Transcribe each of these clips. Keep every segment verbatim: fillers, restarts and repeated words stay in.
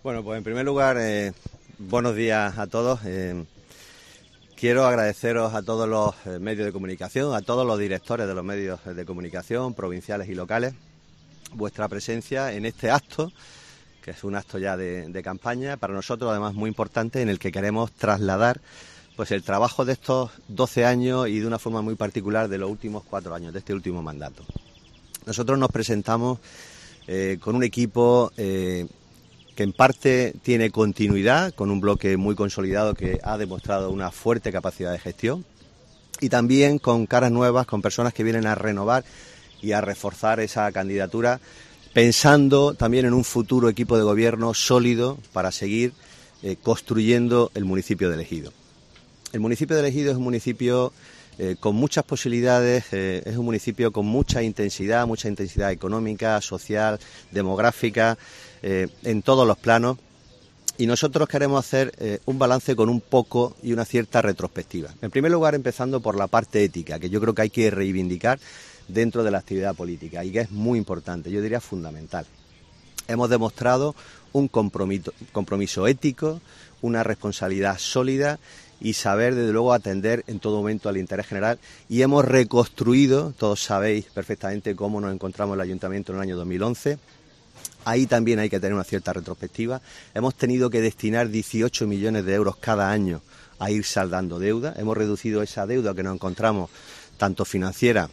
Bueno, pues en primer lugar, eh, buenos días a todos. Eh, quiero agradeceros a todos los eh, medios de comunicación, a todos los directores de los medios de comunicación, provinciales y locales, vuestra presencia en este acto, que es un acto ya de, de campaña, para nosotros además muy importante, en el que queremos trasladar pues el trabajo de estos doce años y de una forma muy particular de los últimos cuatro años, de este último mandato. Nosotros nos presentamos eh, con un equipo eh, que en parte tiene continuidad, con un bloque muy consolidado que ha demostrado una fuerte capacidad de gestión, y también con caras nuevas, con personas que vienen a renovar y a reforzar esa candidatura, pensando también en un futuro equipo de gobierno sólido para seguir eh, construyendo el municipio de Ejido. El municipio de Ejido es un municipio eh, con muchas posibilidades, eh, es un municipio con mucha intensidad, mucha intensidad económica, social, demográfica, eh, en todos los planos, y nosotros queremos hacer eh, un balance con un poco y una cierta retrospectiva. En primer lugar, empezando por la parte ética, que yo creo que hay que reivindicar dentro de la actividad política y que es muy importante, yo diría fundamental. Hemos demostrado un compromiso, compromiso ético, una responsabilidad sólida y saber, desde luego, atender en todo momento al interés general, y hemos reconstruido, todos sabéis perfectamente cómo nos encontramos en el Ayuntamiento en el año dos mil once, ahí también hay que tener una cierta retrospectiva. Hemos tenido que destinar dieciocho millones de euros cada año a ir saldando deuda, hemos reducido esa deuda que nos encontramos, tanto financiera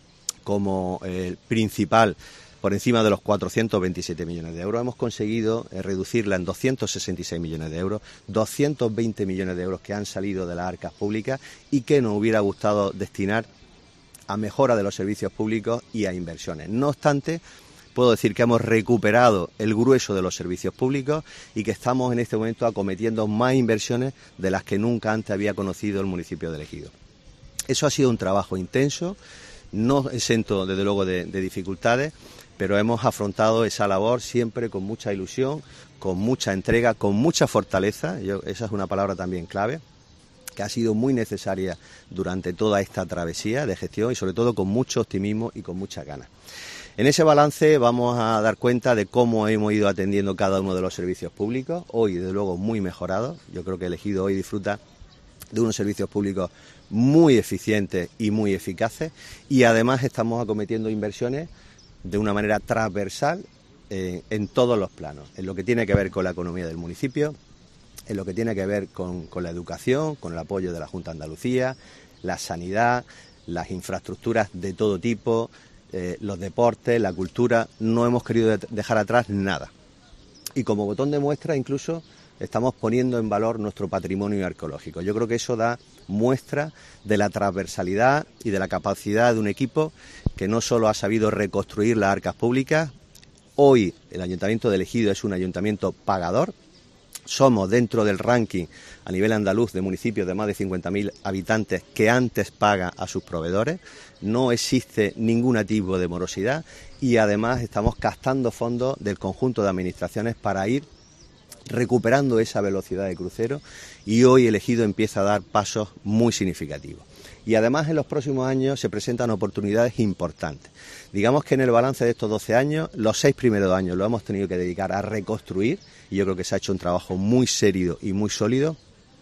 como eh, principal, por encima de los cuatrocientos veintisiete millones de euros. Hemos conseguido eh, reducirla en doscientos sesenta y seis millones de euros, doscientos veinte millones de euros que han salido de las arcas públicas y que nos hubiera gustado destinar a mejora de los servicios públicos y a inversiones. No obstante, puedo decir que hemos recuperado el grueso de los servicios públicos y que estamos en este momento acometiendo más inversiones de las que nunca antes había conocido el municipio de Ejido. Eso ha sido un trabajo intenso, no exento desde luego de, de dificultades, pero hemos afrontado esa labor siempre con mucha ilusión, con mucha entrega, con mucha fortaleza. Yo, esa es una palabra también clave, que ha sido muy necesaria durante toda esta travesía de gestión, y sobre todo con mucho optimismo y con muchas ganas. En ese balance vamos a dar cuenta de cómo hemos ido atendiendo cada uno de los servicios públicos, hoy desde luego muy mejorados. Yo creo que el Ejido hoy disfruta de unos servicios públicos muy eficientes y muy eficaces, y además estamos acometiendo inversiones de una manera transversal eh, en todos los planos, en lo que tiene que ver con la economía del municipio, en lo que tiene que ver con, con la educación, con el apoyo de la Junta de Andalucía, la sanidad, las infraestructuras de todo tipo, eh, los deportes, la cultura. No hemos querido dejar atrás nada. Y como botón de muestra, incluso estamos poniendo en valor nuestro patrimonio arqueológico. Yo creo que eso da muestra de la transversalidad y de la capacidad de un equipo que no solo ha sabido reconstruir las arcas públicas. Hoy el Ayuntamiento de Ejido es un ayuntamiento pagador. Somos dentro del ranking a nivel andaluz de municipios de más de cincuenta mil habitantes que antes paga a sus proveedores. No existe ningún tipo de morosidad y además estamos captando fondos del conjunto de administraciones para ir recuperando esa velocidad de crucero, y hoy el Ejido empieza a dar pasos muy significativos. Y además en los próximos años se presentan oportunidades importantes. Digamos que en el balance de estos doce años, los seis primeros años lo hemos tenido que dedicar a reconstruir, y yo creo que se ha hecho un trabajo muy serio y muy sólido.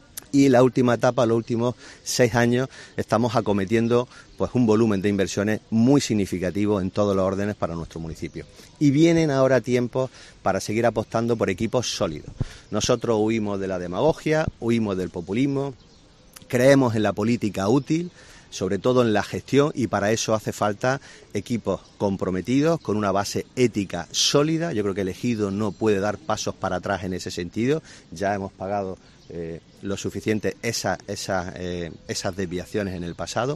Y la última etapa, los últimos seis años, estamos acometiendo pues un volumen de inversiones muy significativo en todos los órdenes para nuestro municipio. Y vienen ahora tiempos para seguir apostando por equipos sólidos. Nosotros huimos de la demagogia, huimos del populismo, creemos en la política útil, sobre todo en la gestión, y para eso hace falta equipos comprometidos, con una base ética sólida. Yo creo que el Ejido no puede dar pasos para atrás en ese sentido. Ya hemos pagado eh, lo suficiente esa, esa, eh, esas desviaciones en el pasado,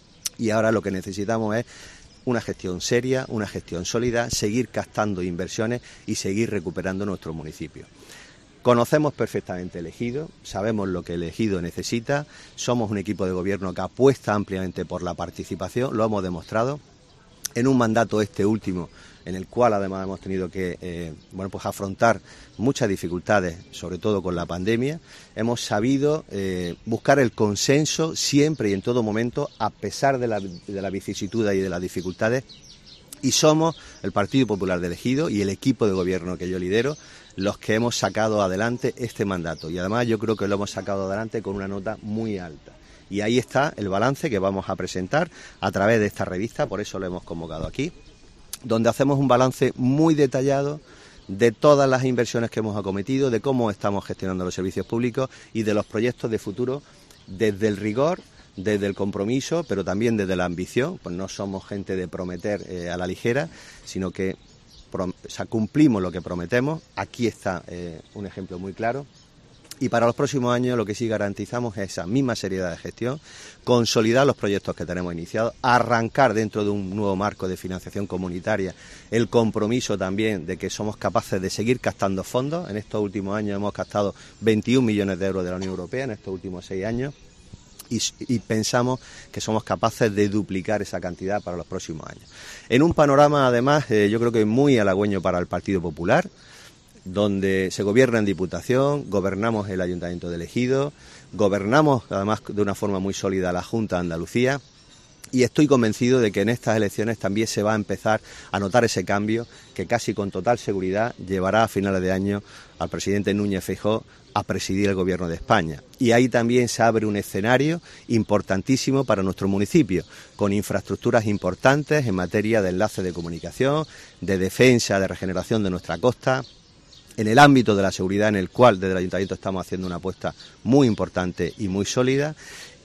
y ahora lo que necesitamos es una gestión seria, una gestión sólida, seguir captando inversiones y seguir recuperando nuestro municipio. Conocemos perfectamente el Ejido, sabemos lo que el Ejido necesita, somos un equipo de gobierno que apuesta ampliamente por la participación, lo hemos demostrado en un mandato este último, en el cual además hemos tenido que eh, bueno, pues afrontar muchas dificultades, sobre todo con la pandemia. Hemos sabido eh, buscar el consenso siempre y en todo momento, a pesar de la, de la vicisitud y de las dificultades, Y somos el Partido Popular de Ejido y el equipo de gobierno que yo lidero los que hemos sacado adelante este mandato. Y además yo creo que lo hemos sacado adelante con una nota muy alta. Y ahí está el balance que vamos a presentar a través de esta revista, por eso lo hemos convocado aquí, donde hacemos un balance muy detallado de todas las inversiones que hemos acometido, de cómo estamos gestionando los servicios públicos y de los proyectos de futuro desde el rigor, desde el compromiso, pero también desde la ambición. Pues no somos gente de prometer eh, a la ligera, sino que o sea, cumplimos lo que prometemos. Aquí está eh, un ejemplo muy claro. Y para los próximos años lo que sí garantizamos es esa misma seriedad de gestión, consolidar los proyectos que tenemos iniciados, arrancar dentro de un nuevo marco de financiación comunitaria el compromiso también de que somos capaces de seguir captando fondos. En estos últimos años hemos captado veintiún millones de euros de la Unión Europea, en estos últimos seis años. Y, y pensamos que somos capaces de duplicar esa cantidad para los próximos años. En un panorama, además, eh, yo creo que muy halagüeño para el Partido Popular, donde se gobierna en Diputación, gobernamos el Ayuntamiento de Ejido, gobernamos, además, de una forma muy sólida la Junta de Andalucía, y estoy convencido de que en estas elecciones también se va a empezar a notar ese cambio que casi con total seguridad llevará a finales de año al presidente Núñez Feijóo a presidir el Gobierno de España. Y ahí también se abre un escenario importantísimo para nuestro municipio, con infraestructuras importantes en materia de enlace de comunicación, de defensa, de regeneración de nuestra costa, en el ámbito de la seguridad, en el cual desde el Ayuntamiento estamos haciendo una apuesta muy importante y muy sólida.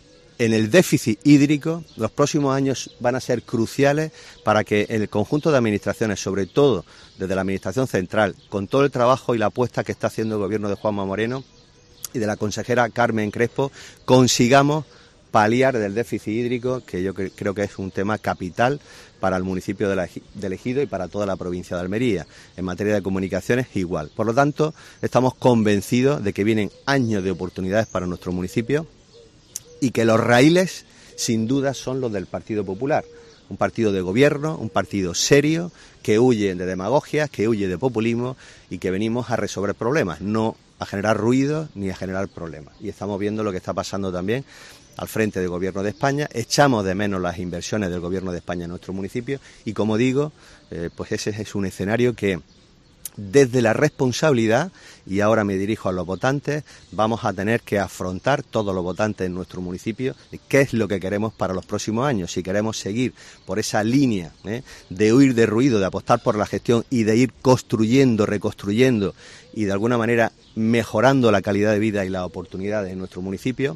En el déficit hídrico, los próximos años van a ser cruciales para que el conjunto de administraciones, sobre todo desde la Administración Central, con todo el trabajo y la apuesta que está haciendo el Gobierno de Juanma Moreno y de la consejera Carmen Crespo, consigamos paliar del déficit hídrico, que yo creo que es un tema capital para el municipio de Ejido y para toda la provincia de Almería. En materia de comunicaciones, igual. Por lo tanto, estamos convencidos de que vienen años de oportunidades para nuestro municipio y que los raíles, sin duda, son los del Partido Popular. Un partido de gobierno, un partido serio, que huye de demagogias, que huye de populismo y que venimos a resolver problemas, no a generar ruido ni a generar problemas. Y estamos viendo lo que está pasando también al frente del Gobierno de España. Echamos de menos las inversiones del Gobierno de España en nuestro municipio y, como digo, eh, pues ese es un escenario que, desde la responsabilidad, y ahora me dirijo a los votantes, vamos a tener que afrontar todos los votantes en nuestro municipio qué es lo que queremos para los próximos años. Si queremos seguir por esa línea ¿eh? de huir de ruido, de apostar por la gestión y de ir construyendo, reconstruyendo y de alguna manera mejorando la calidad de vida y las oportunidades en nuestro municipio,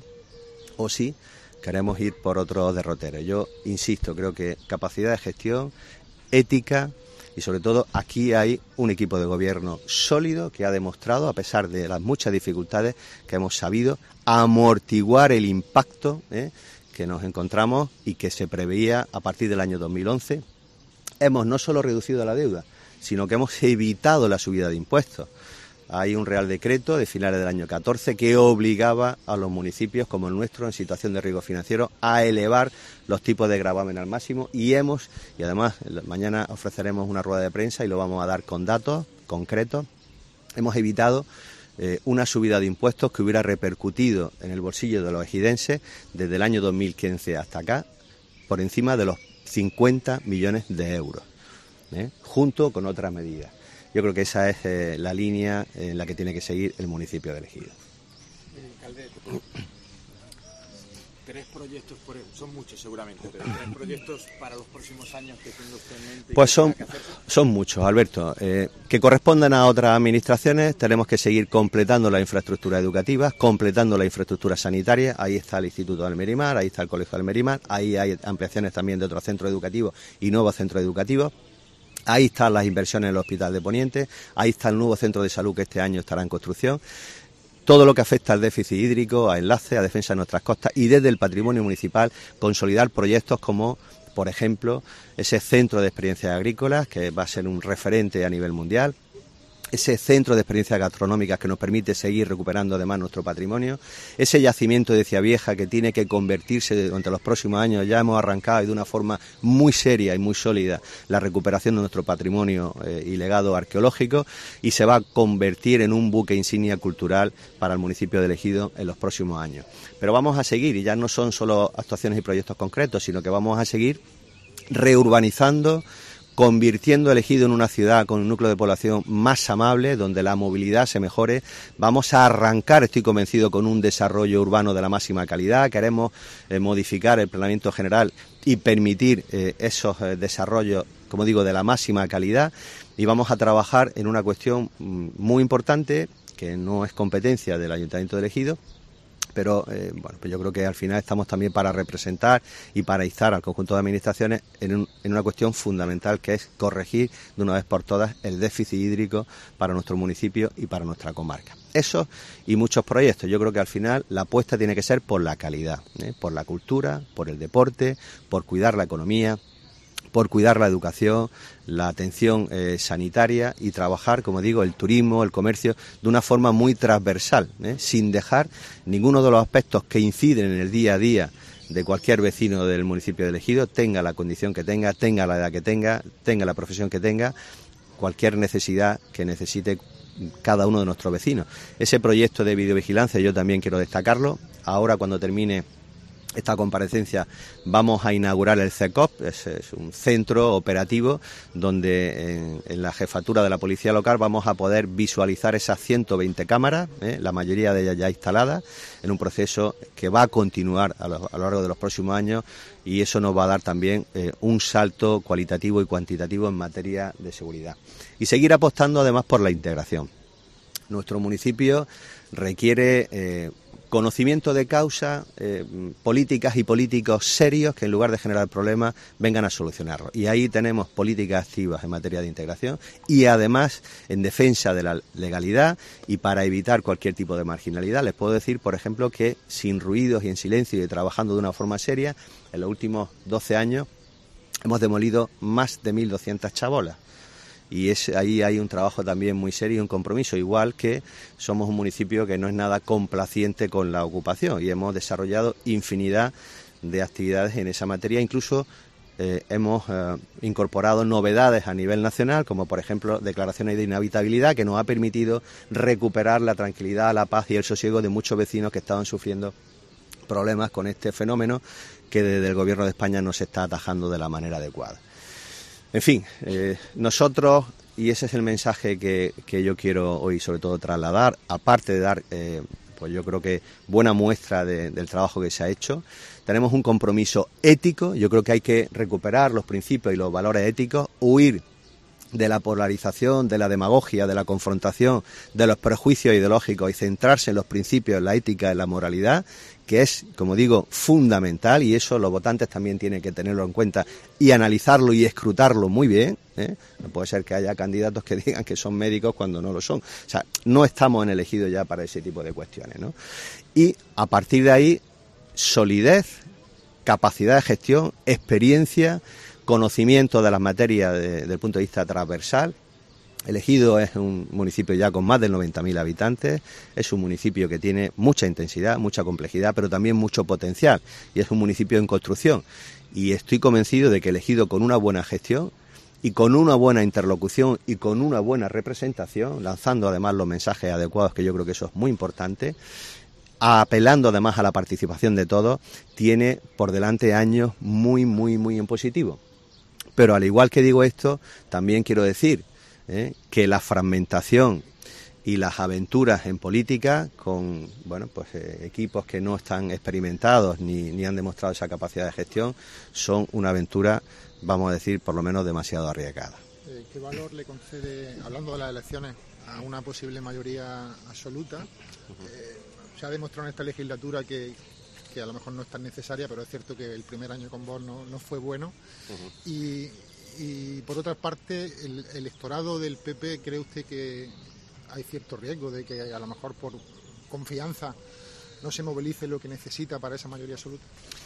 o si queremos ir por otros derroteros. Yo insisto, creo que capacidad de gestión, ética, y sobre todo aquí hay un equipo de gobierno sólido que ha demostrado, a pesar de las muchas dificultades, que hemos sabido amortiguar el impacto ¿eh? que nos encontramos y que se preveía a partir del año dos mil once. Hemos no solo reducido la deuda, sino que hemos evitado la subida de impuestos. Hay un Real Decreto de finales del año catorce que obligaba a los municipios como el nuestro, en situación de riesgo financiero, a elevar los tipos de gravamen al máximo y hemos, y además mañana ofreceremos una rueda de prensa y lo vamos a dar con datos concretos, hemos evitado eh, una subida de impuestos que hubiera repercutido en el bolsillo de los ejidenses desde el año dos mil quince hasta acá por encima de los cincuenta millones de euros, ¿eh? junto con otras medidas. Yo creo que esa es eh, la línea en la que tiene que seguir el municipio de Ejido. Alcalde, tres proyectos, por, son muchos seguramente, pero tres proyectos para los próximos años que tenga usted en mente. Pues son, son muchos, Alberto. Eh, que correspondan a otras administraciones, tenemos que seguir completando la infraestructura educativa, completando la infraestructura sanitaria. Ahí está el Instituto de Almerimar, ahí está el Colegio de Almerimar, ahí hay ampliaciones también de otros centros educativos y nuevos centros educativos. Ahí están las inversiones en el Hospital de Poniente, ahí está el nuevo centro de salud que este año estará en construcción. Todo lo que afecta al déficit hídrico, a enlace, a defensa de nuestras costas y desde el patrimonio municipal consolidar proyectos como, por ejemplo, ese centro de experiencias agrícolas que va a ser un referente a nivel mundial. Ese centro de experiencias gastronómicas que nos permite seguir recuperando además nuestro patrimonio, ese yacimiento de Ciavieja que tiene que convertirse durante los próximos años, ya hemos arrancado y de una forma muy seria y muy sólida la recuperación de nuestro patrimonio eh, y legado arqueológico y se va a convertir en un buque insignia cultural para el municipio de Ejido en los próximos años. Pero vamos a seguir y ya no son solo actuaciones y proyectos concretos, sino que vamos a seguir reurbanizando convirtiendo el Ejido en una ciudad con un núcleo de población más amable, donde la movilidad se mejore. Vamos a arrancar, estoy convencido, con un desarrollo urbano de la máxima calidad. Queremos eh, modificar el planeamiento general y permitir eh, esos eh, desarrollos, como digo, de la máxima calidad. Y vamos a trabajar en una cuestión muy importante, que no es competencia del Ayuntamiento de Ejido, pero eh, bueno, pues yo creo que al final estamos también para representar y para instar al conjunto de administraciones en, un, en una cuestión fundamental, que es corregir de una vez por todas el déficit hídrico para nuestro municipio y para nuestra comarca. Eso y muchos proyectos. Yo creo que al final la apuesta tiene que ser por la calidad, ¿eh? por la cultura, por el deporte, por cuidar la economía, por cuidar la educación, la atención eh, sanitaria y trabajar, como digo, el turismo, el comercio, de una forma muy transversal, ¿eh? sin dejar ninguno de los aspectos que inciden en el día a día de cualquier vecino del municipio de Ejido, tenga la condición que tenga, tenga la edad que tenga, tenga la profesión que tenga, cualquier necesidad que necesite cada uno de nuestros vecinos. Ese proyecto de videovigilancia yo también quiero destacarlo. Ahora, cuando termine esta comparecencia, vamos a inaugurar el C E C O P, es, es un centro operativo donde en, en la jefatura de la policía local vamos a poder visualizar esas ciento veinte cámaras, ¿eh? la mayoría de ellas ya instaladas, en un proceso que va a continuar a lo, a lo largo de los próximos años, y eso nos va a dar también eh, un salto cualitativo y cuantitativo en materia de seguridad. Y seguir apostando además por la integración. Nuestro municipio requiere eh, conocimiento de causa, eh, políticas y políticos serios que en lugar de generar problemas vengan a solucionarlos. Y ahí tenemos políticas activas en materia de integración y además en defensa de la legalidad y para evitar cualquier tipo de marginalidad. Les puedo decir, por ejemplo, que sin ruidos y en silencio y trabajando de una forma seria, en los últimos doce años hemos demolido más de mil doscientas chabolas. Y es, ahí hay un trabajo también muy serio y un compromiso, igual que somos un municipio que no es nada complaciente con la ocupación y hemos desarrollado infinidad de actividades en esa materia. Incluso eh, hemos eh, incorporado novedades a nivel nacional, como por ejemplo declaraciones de inhabitabilidad, que nos ha permitido recuperar la tranquilidad, la paz y el sosiego de muchos vecinos que estaban sufriendo problemas con este fenómeno que desde el Gobierno de España no se está atajando de la manera adecuada. En fin, eh, nosotros, y ese es el mensaje que, que yo quiero hoy sobre todo trasladar, aparte de dar, eh, pues yo creo que buena muestra de, del trabajo que se ha hecho, tenemos un compromiso ético. Yo creo que hay que recuperar los principios y los valores éticos, huir de la polarización, de la demagogia, de la confrontación, de los prejuicios ideológicos y centrarse en los principios, en la ética, en la moralidad, que es, como digo, fundamental, y eso los votantes también tienen que tenerlo en cuenta y analizarlo y escrutarlo muy bien, ¿eh? No puede ser que haya candidatos que digan que son médicos cuando no lo son. O sea, no estamos en elegidos ya para ese tipo de cuestiones, ¿no? Y a partir de ahí, solidez, capacidad de gestión, experiencia, conocimiento de las materias de, desde el punto de vista transversal. El Ejido es un municipio ya con más de noventa mil habitantes, es un municipio que tiene mucha intensidad, mucha complejidad, pero también mucho potencial, y es un municipio en construcción. Y estoy convencido de que el Ejido, con una buena gestión y con una buena interlocución y con una buena representación, lanzando además los mensajes adecuados, que yo creo que eso es muy importante, apelando además a la participación de todos, tiene por delante años muy, muy, muy en positivo. Pero al igual que digo esto, también quiero decir ¿eh? que la fragmentación y las aventuras en política con bueno pues eh, equipos que no están experimentados ni, ni han demostrado esa capacidad de gestión son una aventura, vamos a decir, por lo menos demasiado arriesgada. Eh, ¿Qué valor le concede, hablando de las elecciones, a una posible mayoría absoluta? Eh, se ha demostrado en esta legislatura que, que a lo mejor no es tan necesaria, pero es cierto que el primer año con Vox no, no fue bueno. Uh-huh. Y, y por otra parte, el, el electorado del P P, ¿cree usted que hay cierto riesgo de que a lo mejor por confianza no se movilice lo que necesita para esa mayoría absoluta?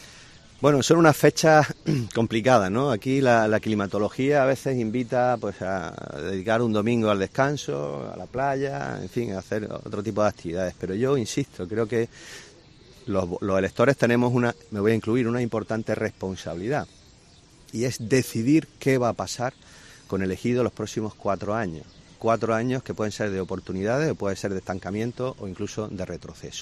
Bueno, son unas fechas complicadas, ¿no? Aquí la, la climatología a veces invita pues a dedicar un domingo al descanso, a la playa, en fin, a hacer otro tipo de actividades. Pero yo insisto, creo que los, los electores tenemos una, me voy a incluir, una importante responsabilidad, y es decidir qué va a pasar con el Ejido los próximos cuatro años. Cuatro años que pueden ser de oportunidades, o pueden ser de estancamiento o incluso de retroceso.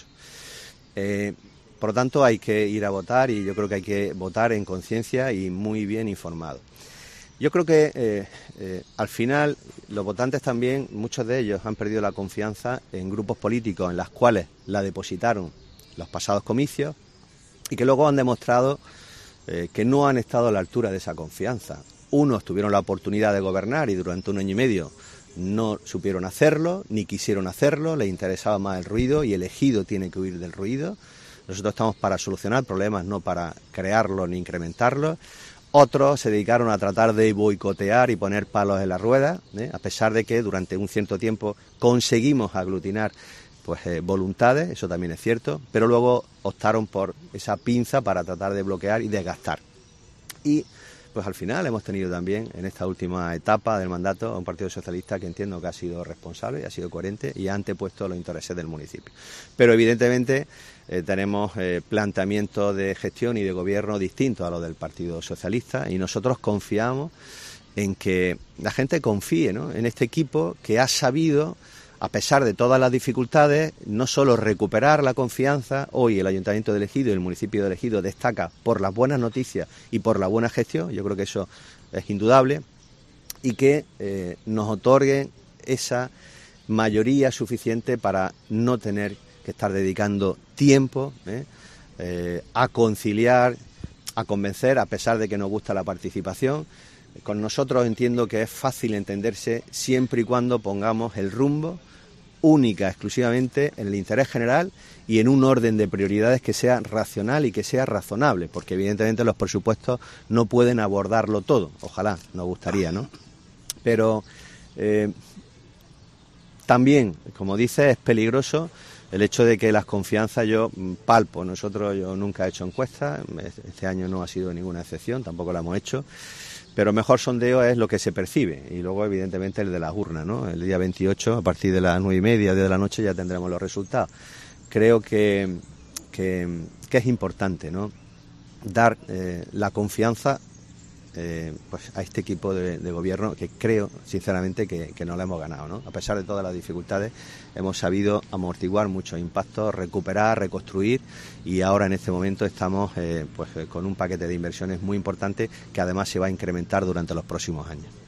Eh, por lo tanto, hay que ir a votar, y yo creo que hay que votar en conciencia y muy bien informado. Yo creo que eh, eh, al final los votantes también, muchos de ellos han perdido la confianza en grupos políticos en los cuales la depositaron los pasados comicios y que luego han demostrado eh, que no han estado a la altura de esa confianza. Unos tuvieron la oportunidad de gobernar y durante un año y medio no supieron hacerlo, ni quisieron hacerlo, les interesaba más el ruido y el ejido tiene que huir del ruido. Nosotros estamos para solucionar problemas, no para crearlos ni incrementarlos. Otros se dedicaron a tratar de boicotear y poner palos en las ruedas, ¿eh? a pesar de que durante un cierto tiempo conseguimos aglutinar pues eh, voluntades, eso también es cierto, pero luego optaron por esa pinza para tratar de bloquear y desgastar. Y pues al final hemos tenido también en esta última etapa del mandato a un Partido Socialista que entiendo que ha sido responsable, ha sido coherente y ha antepuesto los intereses del municipio. Pero evidentemente eh, tenemos eh, planteamientos de gestión y de gobierno distintos a los del Partido Socialista y nosotros confiamos en que la gente confíe, ¿no?, en este equipo que ha sabido, a pesar de todas las dificultades, no solo recuperar la confianza. Hoy el Ayuntamiento de Ejido y el municipio de Ejido destaca por las buenas noticias y por la buena gestión, yo creo que eso es indudable, y que eh, nos otorguen esa mayoría suficiente para no tener que estar dedicando tiempo eh, eh, a conciliar, a convencer, a pesar de que nos gusta la participación. Con nosotros entiendo que es fácil entenderse siempre y cuando pongamos el rumbo única, exclusivamente en el interés general y en un orden de prioridades que sea racional y que sea razonable, porque evidentemente los presupuestos no pueden abordarlo todo, ojalá, nos gustaría, ¿no? Pero eh, también, como dice, es peligroso el hecho de que las confianzas yo palpo. Nosotros, yo nunca he hecho encuestas, este año no ha sido ninguna excepción, tampoco la hemos hecho. Pero mejor sondeo es lo que se percibe y luego evidentemente el de las urnas, ¿no? El día veintiocho, a partir de las nueve y media, diez de la noche, ya tendremos los resultados. Creo que, que, que es importante, ¿no?, dar eh, la confianza eh, pues a este equipo de, de gobierno que creo sinceramente que, que no lo hemos ganado, ¿no? A pesar de todas las dificultades hemos sabido amortiguar muchos impactos, recuperar, reconstruir y ahora en este momento estamos eh, pues con un paquete de inversiones muy importante que además se va a incrementar durante los próximos años.